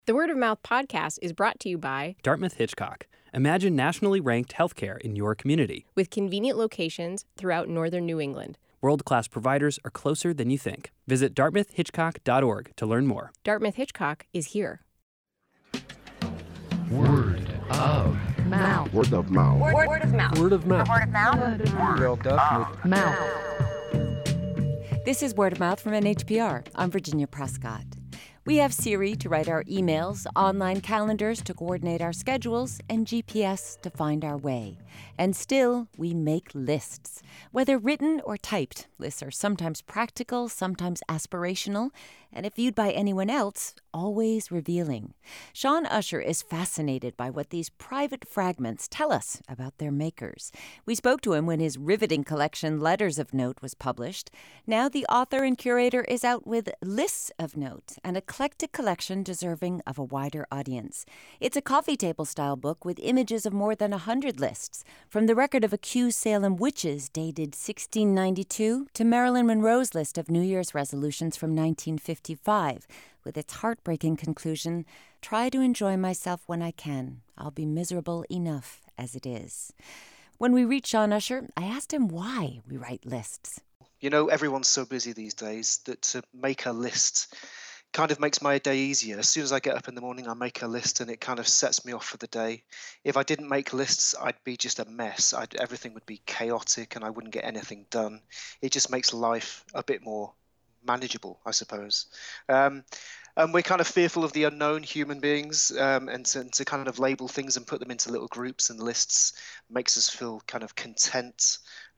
The Word of Mouth podcast is brought to you by Dartmouth Hitchcock. Imagine nationally ranked healthcare in your community. with convenient locations throughout northern New England. World-class providers are closer than you think. Visit dartmouthhitchcock.org to learn more. Dartmouth Hitchcock is here. Word of Mouth. Word of mouth. Word of mouth. Word of mouth. Word of mouth. Well, Dartmouth. Mouth. This is Word of Mouth from NHPR. I'm Virginia Prescott. We have Siri to write our emails, online calendars to coordinate our schedules, and GPS to find our way. And still, we make lists. Whether written or typed, lists are sometimes practical, sometimes aspirational, and if viewed by anyone else, always revealing. Sean Usher is fascinated by what these private fragments tell us about their makers. We spoke to him when his riveting collection Letters of Note was published. Now the author and curator is out with Lists of Note, an eclectic collection deserving of a wider audience. It's a coffee table style book with images of more than 100 lists, from the record of accused Salem witches dated 1692 to Marilyn Monroe's list of New Year's resolutions from 1955, with its heartbreaking conclusion, "Try to enjoy myself when I can. I'll be miserable enough as it is." When we reached Sean Usher, I asked him why we write lists. You know, everyone's so busy these days that to make a list kind of makes my day easier. As soon as I get up in the morning, I make a list and it kind of sets me off for the day. If I didn't make lists, I'd be just a mess. Everything would be chaotic and I wouldn't get anything done. It just makes life a bit more manageable, I suppose. And we're kind of fearful of the unknown, human beings, and to kind of label things and put them into little groups and lists makes us feel kind of content.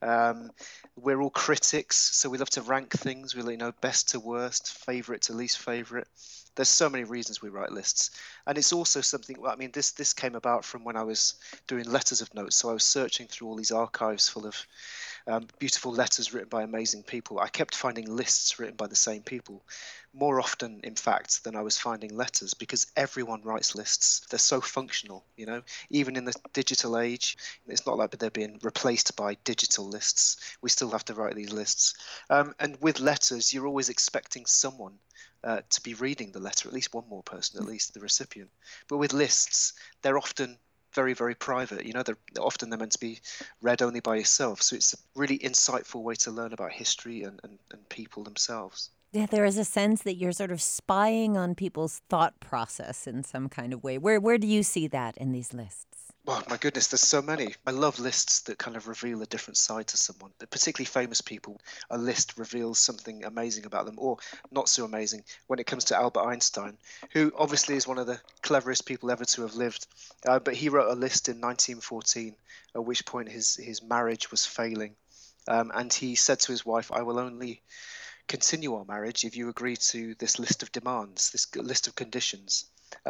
We're all critics, so we love to rank things. We best to worst, favorite to least favorite. There's so many reasons we write lists, and it's also something. I mean, this came about from when I was doing Letters of Notes. So I was searching through all these archives full of beautiful letters written by amazing people. I kept finding lists written by the same people, more often, in fact, than I was finding letters, because everyone writes lists. They're so functional, even in the digital age. It's not like they're being replaced by digital lists. We still have to write these lists. And with letters, you're always expecting someone to be reading the letter, at least one more person, at least the recipient. But with lists, they're often very, very private. They're meant to be read only by yourself. So it's a really insightful way to learn about history and people themselves. Yeah, there is a sense that you're sort of spying on people's thought process in some kind of way. Where do you see that in these lists? Oh, my goodness, there's so many. I love lists that kind of reveal a different side to someone. But particularly famous people, a list reveals something amazing about them, or not so amazing. When it comes to Albert Einstein, who obviously is one of the cleverest people ever to have lived, but he wrote a list in 1914, at which point his marriage was failing. And he said to his wife, "I will only continue our marriage if you agree to this list of demands, this list of conditions."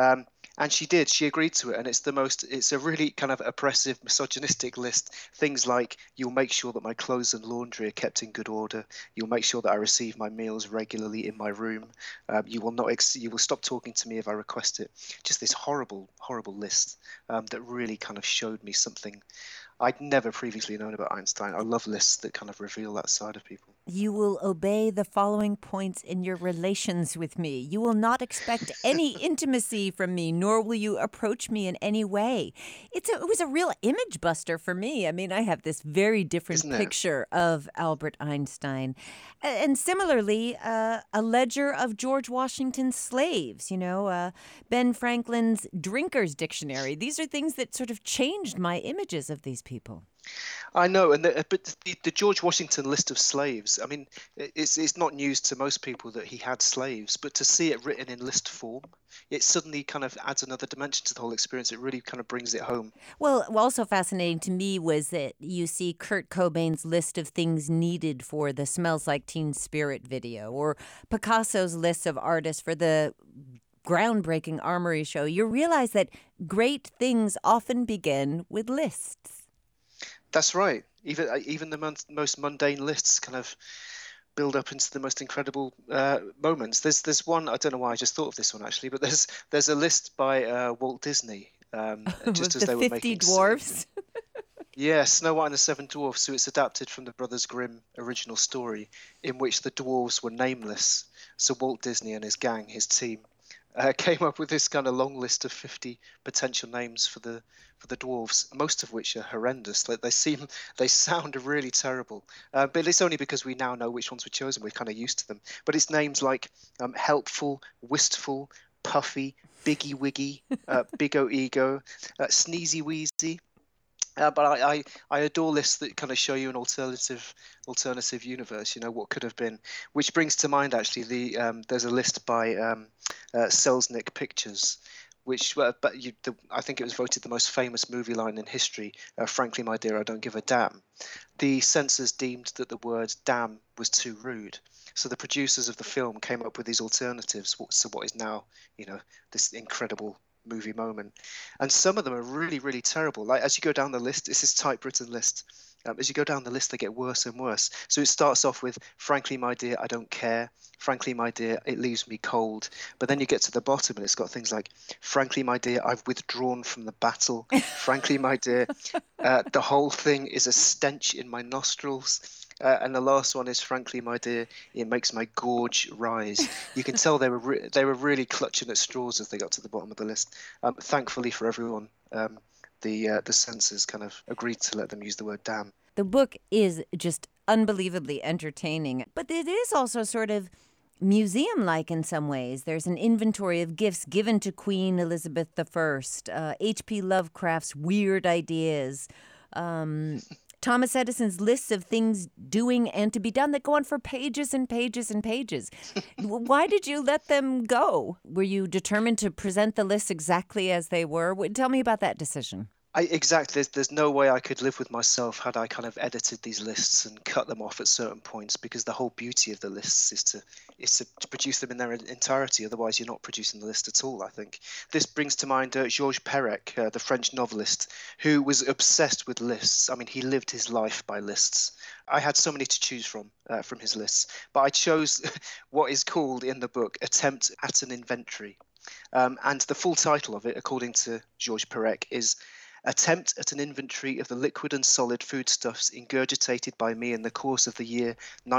And she did. She agreed to it, and it's a really kind of oppressive, misogynistic list. Things like, you'll make sure that my clothes and laundry are kept in good order. You'll make sure that I receive my meals regularly in my room. You will stop talking to me if I request it. Just this horrible, horrible list that really kind of showed me something I'd never previously known about Einstein. I love lists that kind of reveal that side of people. You will obey the following points in your relations with me. You will not expect any intimacy from me, nor will you approach me in any way. It was a real image buster for me. I mean, I have this very different picture of Albert Einstein. And similarly, a ledger of George Washington's slaves, Ben Franklin's Drinker's Dictionary. These are things that sort of changed my images of these people. I know, but the George Washington list of slaves, I mean, it's not news to most people that he had slaves, but to see it written in list form, it suddenly kind of adds another dimension to the whole experience. It really kind of brings it home. Well, also fascinating to me was that you see Kurt Cobain's list of things needed for the Smells Like Teen Spirit video, or Picasso's list of artists for the groundbreaking Armory show. You realize that great things often begin with lists. That's right. Even the most mundane lists kind of build up into the most incredible moments. There's one, I don't know why I just thought of this one actually, but there's a list by Walt Disney just as the they were 50 making dwarfs. Yeah, Snow White and the Seven Dwarfs. So it's adapted from the Brothers Grimm original story, in which the dwarves were nameless. So Walt Disney and his gang, his team, came up with this kind of long list of 50 potential names for the dwarves, most of which are horrendous. Like they sound really terrible. But it's only because we now know which ones were chosen. We're kind of used to them. But it's names like helpful, wistful, puffy, biggy wiggy, big o ego, sneezy wheezy. But I adore lists that kind of show you an alternative universe. What could have been, which brings to mind actually there's a list by Selznick Pictures, which I think it was voted the most famous movie line in history. Frankly, my dear, I don't give a damn. The censors deemed that the word "damn" was too rude, so the producers of the film came up with these alternatives. So what is now, this incredible movie moment, and some of them are really, really terrible. Like as you go down the list, this is typewritten list. As you go down the list, they get worse and worse. So it starts off with, "Frankly, my dear, I don't care. Frankly, my dear, it leaves me cold." But then you get to the bottom and it's got things like, "Frankly, my dear, I've withdrawn from the battle. Frankly, my dear, the whole thing is a stench in my nostrils." And the last one is, "Frankly, my dear, it makes my gorge rise." You can tell they were really clutching at straws as they got to the bottom of the list. Thankfully for everyone, the censors kind of agreed to let them use the word "damn." The book is just unbelievably entertaining, but it is also sort of museum-like in some ways. There's an inventory of gifts given to Queen Elizabeth I, H.P. Lovecraft's weird ideas, Thomas Edison's lists of things doing and to be done that go on for pages and pages and pages. Why did you let them go? Were you determined to present the lists exactly as they were? Tell me about that decision. Exactly. There's no way I could live with myself had I kind of edited these lists and cut them off at certain points, because the whole beauty of the lists is to produce them in their entirety. Otherwise, you're not producing the list at all, I think. This brings to mind Georges Perec, the French novelist, who was obsessed with lists. I mean, he lived his life by lists. I had so many to choose from his lists, but I chose what is called in the book "Attempt at an Inventory." And the full title of it, according to Georges Perec, is "Attempt at an Inventory of the Liquid and Solid Foodstuffs Ingurgitated by Me in the Course of the Year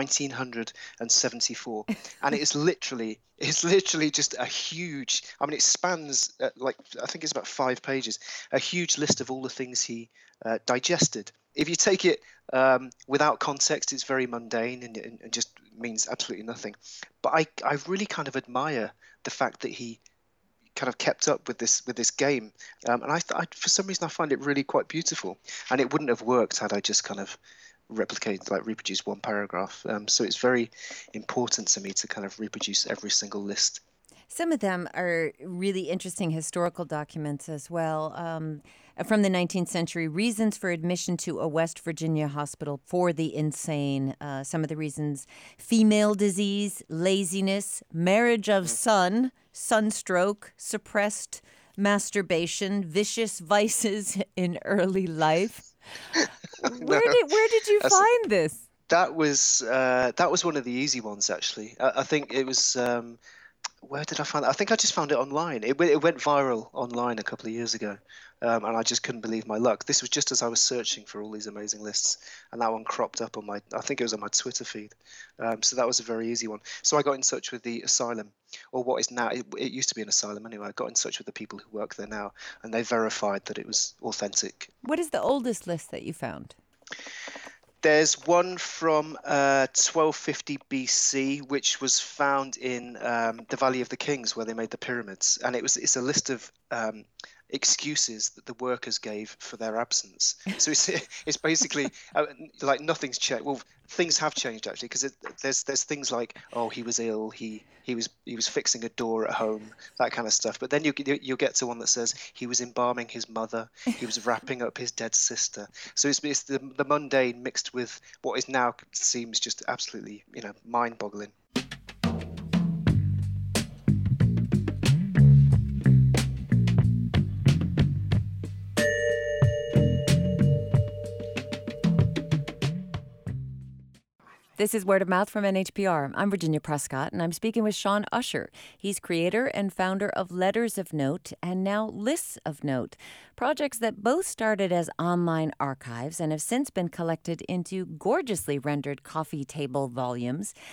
1974." And it's literally just a huge, I mean, it spans, I think it's about 5 pages, a huge list of all the things he digested. If you take it without context, it's very mundane and just means absolutely nothing. But I really kind of admire the fact that he kind of kept up with this game, and I for some reason I find it really quite beautiful, and it wouldn't have worked had I just kind of reproduced one paragraph. So it's very important to me to kind of reproduce every single list. Some of them are really interesting historical documents as well. From the 19th century, reasons for admission to a West Virginia hospital for the insane. Some of the reasons: female disease, laziness, marriage of son, sunstroke, suppressed masturbation, vicious vices in early life. Where did you find this? That was one of the easy ones, actually. I think it was. Where did I find it? I think I just found it online. It went viral online a couple of years ago, and I just couldn't believe my luck. This was just as I was searching for all these amazing lists, and that one cropped up on I think it was on my Twitter feed. So that was a very easy one. So I got in touch with the asylum, or what is now, it used to be an asylum anyway. I got in touch with the people who work there now, and they verified that it was authentic. What is the oldest list that you found? There's one from 1250 BC, which was found in the Valley of the Kings, where they made the pyramids, and it's a list of excuses that the workers gave for their absence. So it's basically like nothing's changed. Well, things have changed actually, because there's things like, oh, he was ill, he was fixing a door at home, that kind of stuff. But then you'll get to one that says he was embalming his mother, he was wrapping up his dead sister. So it's the mundane mixed with what is now seems just absolutely mind-boggling. This is Word of Mouth from NHPR. I'm Virginia Prescott, and I'm speaking with Sean Usher. He's creator and founder of Letters of Note and now Lists of Note, projects that both started as online archives and have since been collected into gorgeously rendered coffee table volumes.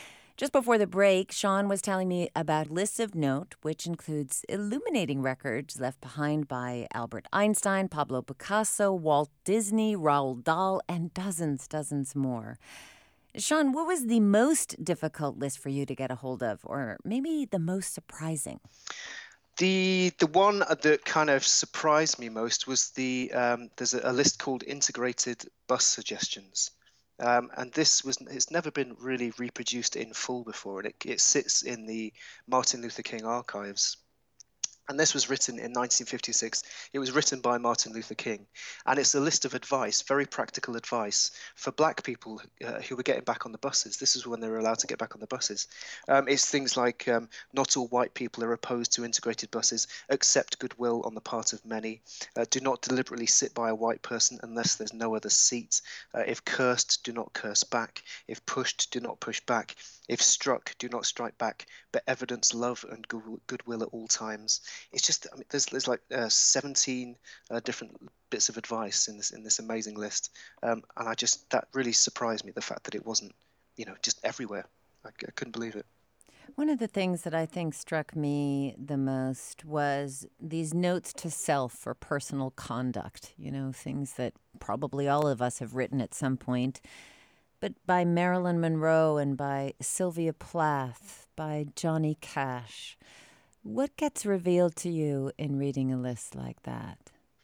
Just before the break, Sean was telling me about lists of note, which includes illuminating records left behind by Albert Einstein, Pablo Picasso, Walt Disney, Roald Dahl, and dozens more. Sean, what was the most difficult list for you to get a hold of, or maybe the most surprising? The one that kind of surprised me most was there's a list called Integrated Bus Suggestions. And it's never been really reproduced in full before, and it sits in the Martin Luther King archives. And this was written in 1956. It was written by Martin Luther King. And it's a list of advice, very practical advice for black people who were getting back on the buses. This is when they were allowed to get back on the buses. It's things like not all white people are opposed to integrated buses. Accept goodwill on the part of many. Do not deliberately sit by a white person unless there's no other seat. If cursed, do not curse back. If pushed, do not push back. If struck, do not strike back, but evidence love and goodwill at all times. It's just, I mean, there's like 17 different bits of advice in this amazing list, and that really surprised me, the fact that it wasn't, just everywhere. I couldn't believe it. One of the things that I think struck me the most was these notes to self for personal conduct, things that probably all of us have written at some point, but by Marilyn Monroe and by Sylvia Plath, by Johnny Cash. What gets revealed to you in reading a list like that?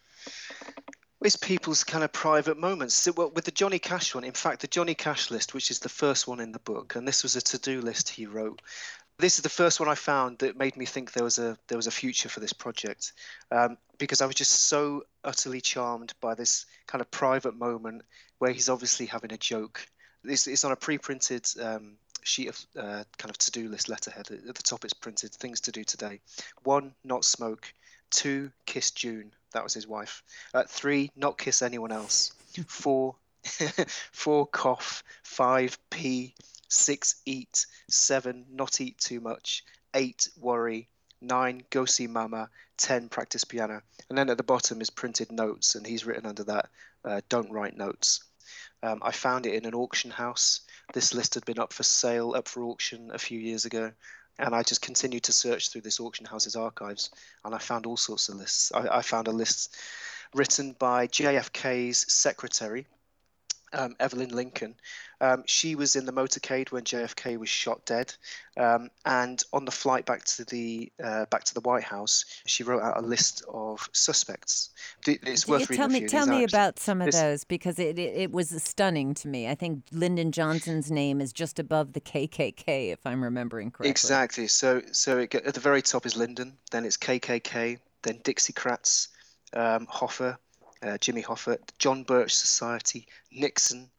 It's people's kind of private moments. So, well, with the Johnny Cash one, in fact, the Johnny Cash list, which is the first one in the book, and this was a to-do list he wrote. This is the first one I found that made me think there was a future for this project, because I was just so utterly charmed by this kind of private moment where he's obviously having a joke. It's on a pre-printed sheet of kind of to-do list letterhead. At the top it's printed, things to do today. 1, not smoke. 2, kiss June. That was his wife. 3, not kiss anyone else. 4, 4, cough. 5, pee. 6, eat. 7, not eat too much. 8, worry. 9, go see mama. 10, practice piano. And then at the bottom is printed notes, and he's written under that, don't write notes. I found it in an auction house. This list had been up for auction a few years ago. And I just continued to search through this auction house's archives, and I found all sorts of lists. I found a list written by JFK's secretary, Evelyn Lincoln. She was in the motorcade when JFK was shot dead, and on the flight back to the White House, she wrote out a list of suspects. It's worth reading a few. Tell me about some of those, because it was stunning to me. I think Lyndon Johnson's name is just above the KKK, if I'm remembering correctly. Exactly. So at the very top is Lyndon, then it's KKK, then Dixiecrats, Hoffa. Jimmy Hoffa, John Birch Society, Nixon,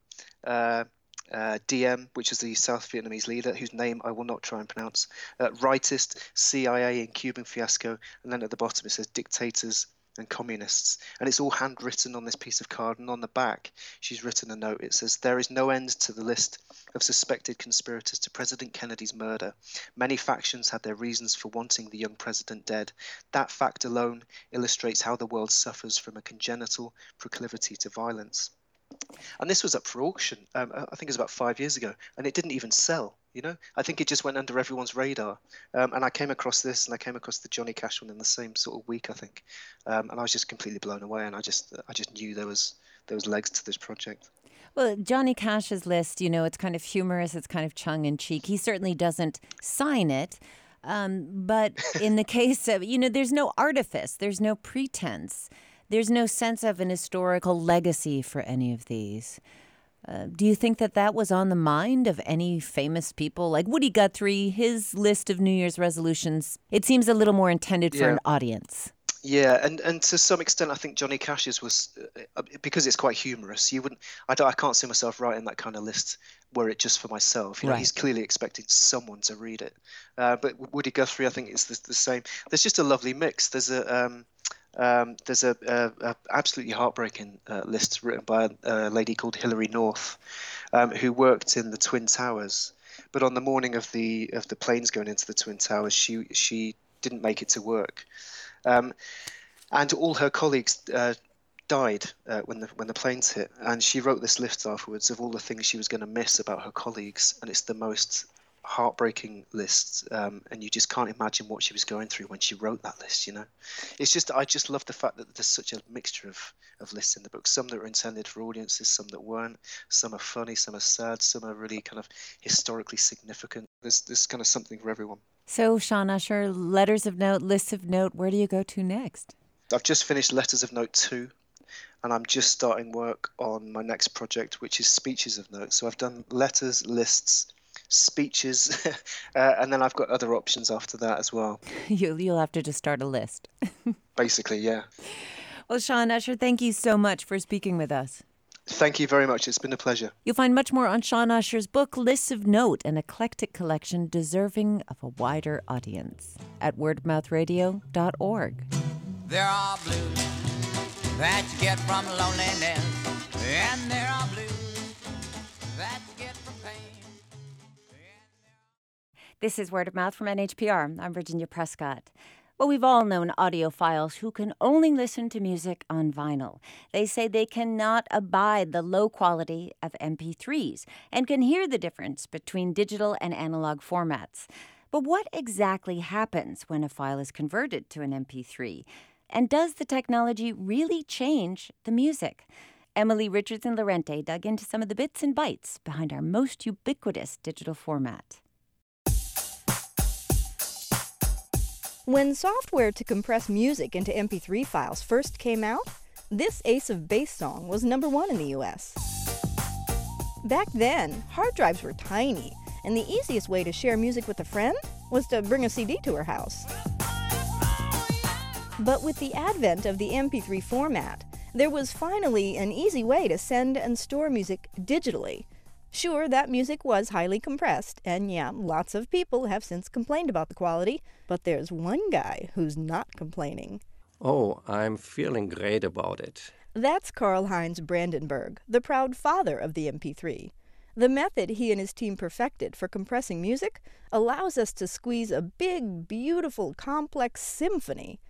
Diem, which is the South Vietnamese leader, whose name I will not try and pronounce, rightist, CIA and Cuban fiasco, and then at the bottom it says dictators and communists. And it's all handwritten on this piece of card, and on the back she's written a note. It says, there is no end to the list of suspected conspirators to President Kennedy's murder. Many factions had their reasons for wanting the young president dead. That fact alone illustrates how the world suffers from a congenital proclivity to violence. And this was up for auction, I think it was about 5 years ago, and it didn't even sell. I think it just went under everyone's radar. And I came across this, and I came across the Johnny Cash one in the same sort of week, I think. And I was just completely blown away, and I just knew there was legs to this project. Well, Johnny Cash's list, it's kind of humorous, it's kind of tongue-in-cheek. He certainly doesn't sign it. But in the case of, there's no artifice, there's no pretense. There's no sense of an historical legacy for any of these. Do you think that was on the mind of any famous people? Like Woody Guthrie, his list of New Year's resolutions, it seems a little more intended for an audience. Yeah, and to some extent, I think Johnny Cash's was, because it's quite humorous. I can't see myself writing that kind of list were it just for myself. Right. He's clearly expecting someone to read it. But Woody Guthrie, I think, is the same. There's just a lovely mix. There's a absolutely heartbreaking list written by a lady called Hilary North, who worked in the Twin Towers. But on the morning of the planes going into the Twin Towers, she didn't make it to work. And all her colleagues died when the planes hit, and she wrote this list afterwards of all the things she was going to miss about her colleagues, and it's the most heartbreaking lists, and you just can't imagine what she was going through when she wrote that list. It's just, I just love the fact that there's such a mixture of lists in the book. Some that are intended for audiences, some that weren't. Some are funny, some are sad, some are really kind of historically significant. There's kind of something for everyone. So, Sean Usher, letters of note, lists of note, where do you go to next? I've just finished Letters of Note 2, and I'm just starting work on my next project, which is Speeches of Note. So I've done letters, lists, speeches, and then I've got other options after that as well. You'll have to just start a list. Basically, yeah. Well, Sean Usher, thank you so much for speaking with us. Thank you very much. It's been a pleasure. You'll find much more on Sean Usher's book, Lists of Note, an eclectic collection deserving of a wider audience, at wordmouthradio.org. There are blues that you get from loneliness, and there are blues that you get from pain. This is Word of Mouth from NHPR. I'm Virginia Prescott. Well, we've all known audiophiles who can only listen to music on vinyl. They say they cannot abide the low quality of MP3s and can hear the difference between digital and analog formats. But what exactly happens when a file is converted to an MP3? And does the technology really change the music? Emily Richardson-Lorente dug into some of the bits and bytes behind our most ubiquitous digital format. When software to compress music into MP3 files first came out, this Ace of Base song was #1 in the US. Back then, hard drives were tiny, and the easiest way to share music with a friend was to bring a CD to her house. But with the advent of the MP3 format, there was finally an easy way to send and store music digitally. Sure, that music was highly compressed, and yeah, lots of people have since complained about the quality, but there's one guy who's not complaining. Oh, I'm feeling great about it. That's Karl-Heinz Brandenburg, the proud father of the MP3. The method he and his team perfected for compressing music allows us to squeeze a big, beautiful, complex symphony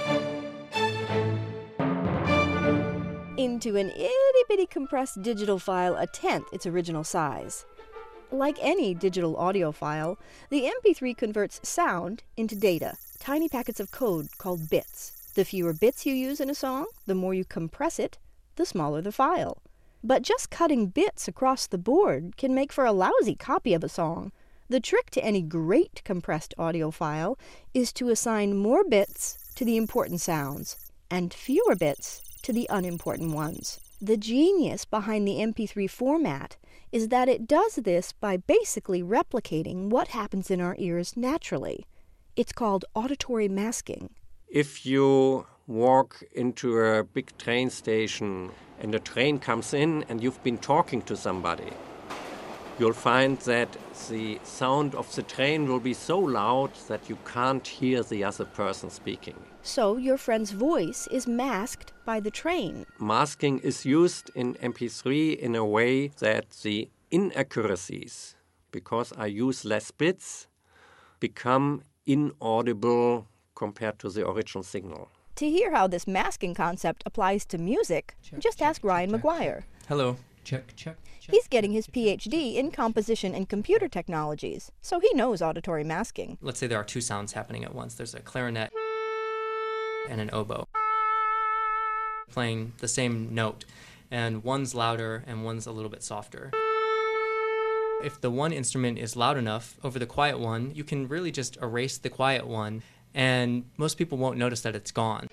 into an itty-bitty compressed digital file 1/10 its original size. Like any digital audio file, the MP3 converts sound into data, tiny packets of code called bits. The fewer bits you use in a song, the more you compress it, the smaller the file. But just cutting bits across the board can make for a lousy copy of a song. The trick to any great compressed audio file is to assign more bits to the important sounds and fewer bits to the unimportant ones. The genius behind the MP3 format is that it does this by basically replicating what happens in our ears naturally. It's called auditory masking. If you walk into a big train station and a train comes in and you've been talking to somebody, you'll find that the sound of the train will be so loud that you can't hear the other person speaking. So your friend's voice is masked by the train. Masking is used in MP3 in a way that the inaccuracies, because I use less bits, become inaudible compared to the original signal. To hear how this masking concept applies to music, just ask Ryan McGuire. Hello. Check. He's getting his PhD in composition and computer technologies, so he knows auditory masking. Let's say there are two sounds happening at once. There's a clarinet and an oboe playing the same note, and one's louder and one's a little bit softer. If the one instrument is loud enough over the quiet one, you can really just erase the quiet one, and most people won't notice that it's gone.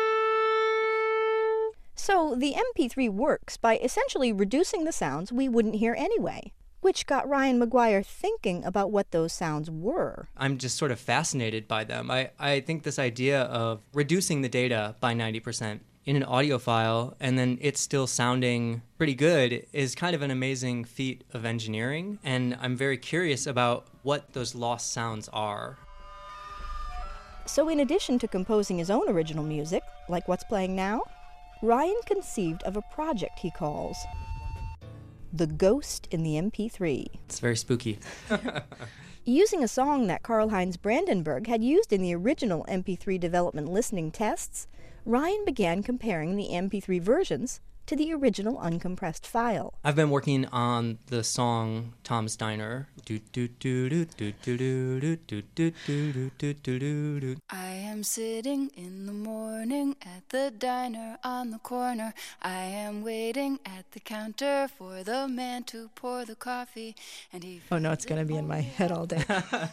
So the MP3 works by essentially reducing the sounds we wouldn't hear anyway, which got Ryan McGuire thinking about what those sounds were. I'm just sort of fascinated by them. I think this idea of reducing the data by 90% in an audio file and then it's still sounding pretty good is kind of an amazing feat of engineering, and I'm very curious about what those lost sounds are. So in addition to composing his own original music, like what's playing now, Ryan conceived of a project he calls The Ghost in the MP3. It's very spooky. Using a song that Karl-Heinz Brandenburg had used in the original MP3 development listening tests, Ryan began comparing the MP3 versions to the original uncompressed file. I've been working on the song Tom's Diner. I am sitting in the morning at the diner on the corner. I am waiting at the counter for the man to pour the coffee, and he... Oh no, it's going to be in my head all day.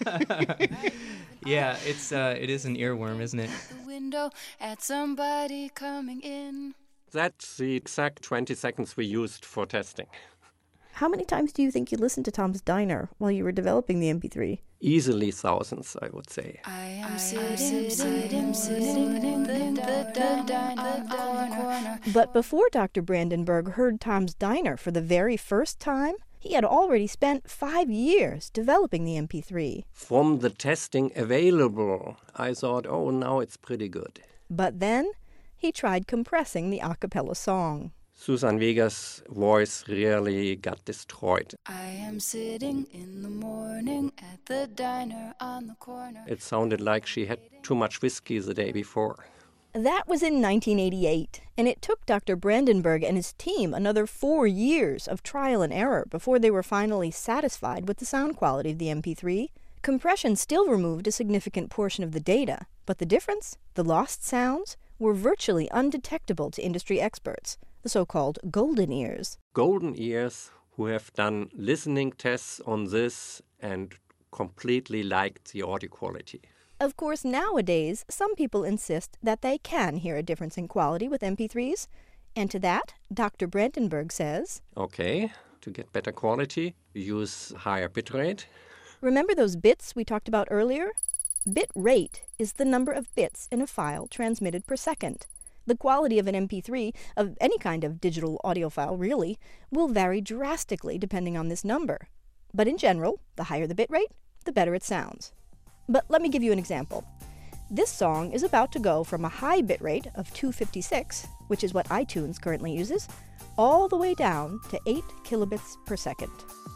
Yeah, it is an earworm, isn't it? The window at somebody coming in. That's the exact 20 seconds we used for testing. How many times do you think you listened to Tom's Diner while you were developing the MP3? Easily thousands, I would say. I am sitting in the diner on the corner. But before Dr. Brandenburg heard Tom's Diner for the very first time, he had already spent 5 years developing the MP3. From the testing available, I thought, oh, now it's pretty good. But then he tried compressing the a cappella song. Susan Vega's voice really got destroyed. I am sitting in the morning at the diner on the corner. It sounded like she had too much whiskey the day before. That was in 1988, and it took Dr. Brandenburg and his team another 4 years of trial and error before they were finally satisfied with the sound quality of the MP3. Compression still removed a significant portion of the data, but the difference, the lost sounds, were virtually undetectable to industry experts, the so-called golden ears. Golden ears who have done listening tests on this and completely liked the audio quality. Of course, nowadays, some people insist that they can hear a difference in quality with MP3s, and to that, Dr. Brandenburg says, Okay, to get better quality, use higher bitrate. Remember those bits we talked about earlier? Bit rate is the number of bits in a file transmitted per second. The quality of an MP3, of any kind of digital audio file really, will vary drastically depending on this number. But in general, the higher the bit rate, the better it sounds. But let me give you an example. This song is about to go from a high bitrate of 256, which is what iTunes currently uses, all the way down to 8 kilobits per second.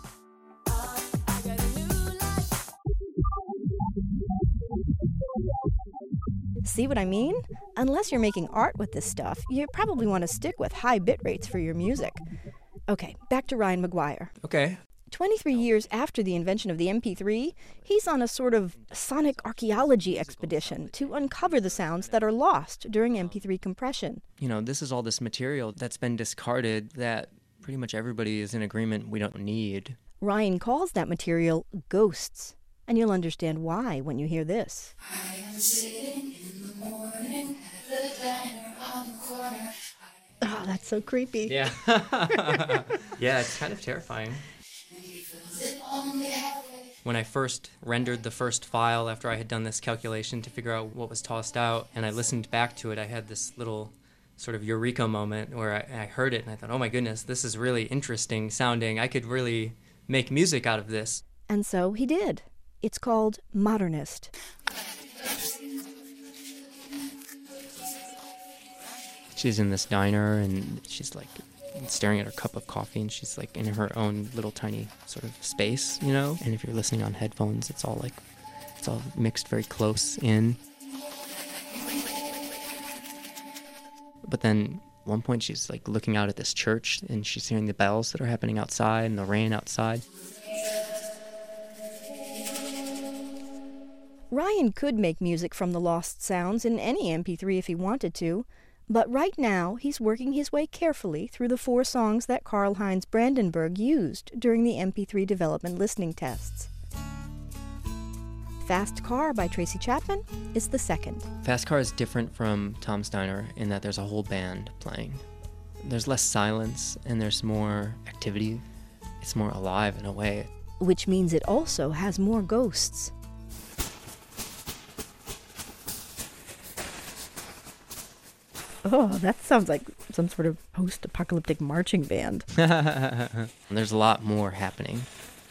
See what I mean? Unless you're making art with this stuff, you probably want to stick with high bit rates for your music. Okay, back to Ryan McGuire. Okay. 23 years after the invention of the MP3, he's on a sort of sonic archaeology expedition to uncover the sounds that are lost during MP3 compression. You know, this is all this material that's been discarded that pretty much everybody is in agreement we don't need. Ryan calls that material ghosts, and you'll understand why when you hear this. I am sitting in the morning at the diner on the corner. Oh, that's so creepy. Yeah. Yeah, it's kind of terrifying. When I first rendered the first file after I had done this calculation to figure out what was tossed out, and I listened back to it, I had this little sort of eureka moment where I heard it and I thought, oh my goodness, this is really interesting sounding. I could really make music out of this. And so he did. It's called Modernist. She's in this diner and she's like staring at her cup of coffee and she's like in her own little tiny sort of space, you know? And if you're listening on headphones, it's all mixed very close in. But then at one point she's like looking out at this church and she's hearing the bells that are happening outside and the rain outside. Ryan could make music from the lost sounds in any MP3 if he wanted to, but right now he's working his way carefully through the 4 songs that Karlheinz Brandenburg used during the MP3 development listening tests. Fast Car by Tracy Chapman is the second. Fast Car is different from Tom's Diner in that there's a whole band playing. There's less silence and there's more activity. It's more alive in a way. Which means it also has more ghosts. Oh, that sounds like some sort of post-apocalyptic marching band. There's a lot more happening.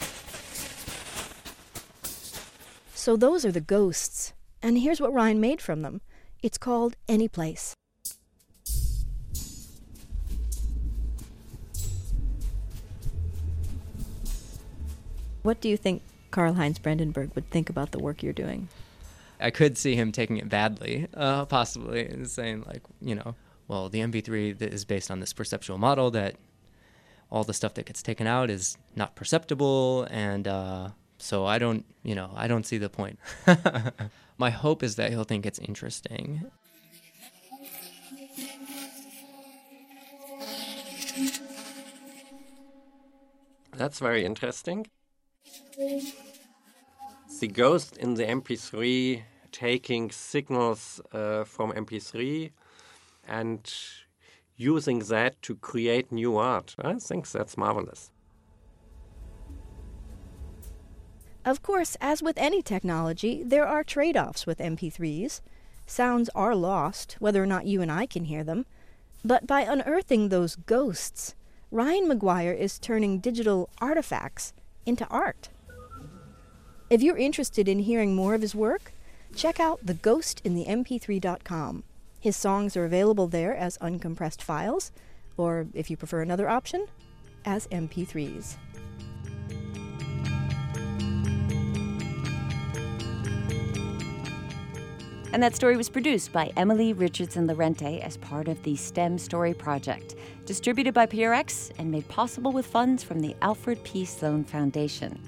So those are the ghosts. And here's what Ryan made from them. It's called Any Place. What do you think Karlheinz Brandenburg would think about the work you're doing? I could see him taking it badly, possibly, and saying, like, you know, well, the MP3 is based on this perceptual model that all the stuff that gets taken out is not perceptible, and so I don't see the point. My hope is that he'll think it's interesting. That's very interesting. The ghost in the MP3 taking signals from MP3 and using that to create new art. I think that's marvelous. Of course, as with any technology, there are trade-offs with MP3s. Sounds are lost, whether or not you and I can hear them. But by unearthing those ghosts, Ryan McGuire is turning digital artifacts into art. If you're interested in hearing more of his work, check out theghost.mp3.com. His songs are available there as uncompressed files, or if you prefer another option, as MP3s. And that story was produced by Emily Richardson Lorente as part of the STEM Story Project, distributed by PRX and made possible with funds from the Alfred P. Sloan Foundation.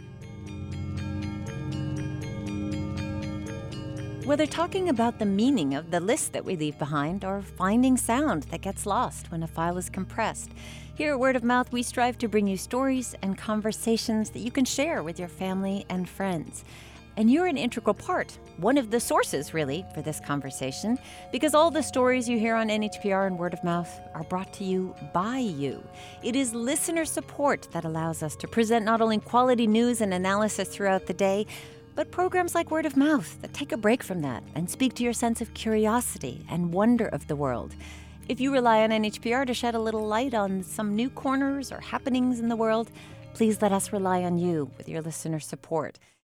Whether talking about the meaning of the list that we leave behind or finding sound that gets lost when a file is compressed, here at Word of Mouth we strive to bring you stories and conversations that you can share with your family and friends. And you're an integral part, one of the sources, really, for this conversation, because all the stories you hear on NHPR and Word of Mouth are brought to you by you. It is listener support that allows us to present not only quality news and analysis throughout the day, but programs like Word of Mouth that take a break from that and speak to your sense of curiosity and wonder of the world. If you rely on NHPR to shed a little light on some new corners or happenings in the world, please let us rely on you with your listener support.